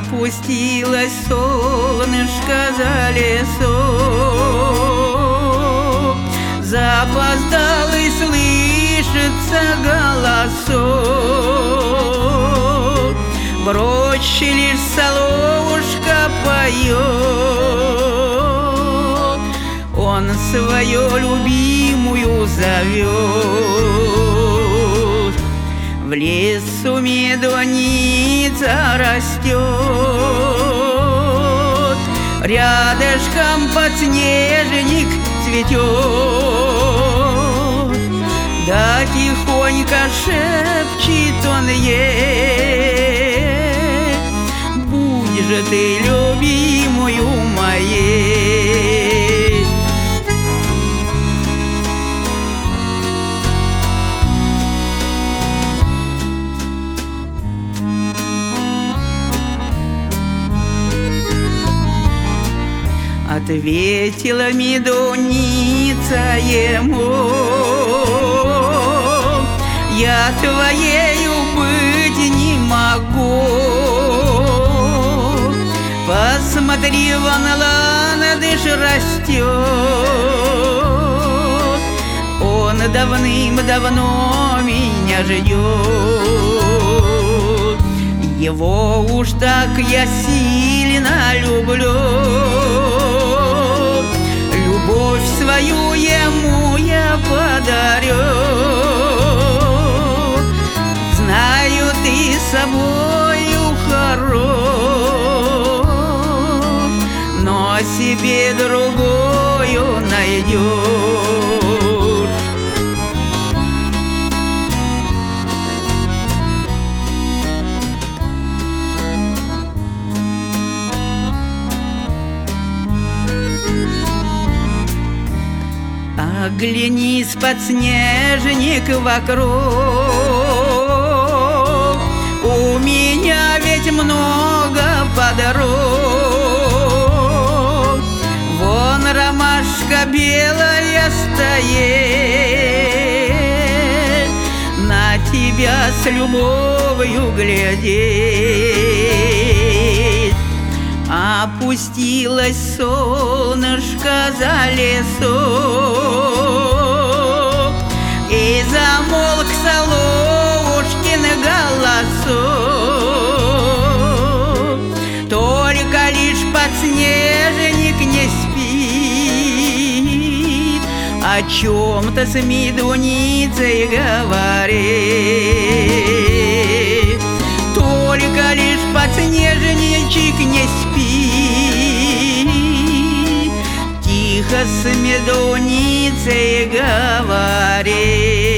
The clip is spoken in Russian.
Опустилось солнышко за лесок, запоздалый слышится голосок. В роще лишь соловушка поет, он свою любимую зовет. В лесу медуница растет, рядышком подснежник цветет. Да тихонько шепчет он ей: будь же ты любимую моей. Ответила медуница ему: я твоею быть не могу. Посмотри, вон ландыш растет, он давным-давно меня ждет. Его уж так я сильно люблю, любовь свою ему я подарю. Знаю, ты собою хорош, но себе другую найдешь. Оглянись, подснежник, вокруг, у меня ведь много подруг. Вон ромашка белая стоит, на тебя с любовью глядит. Опустилось солнышко за лесок, и замолк соловушкин голосок. Только лишь подснежник не спит, о чем-то с медуницей говорит. Только лишь подснежничек не спит, тихо с медуницей говорит.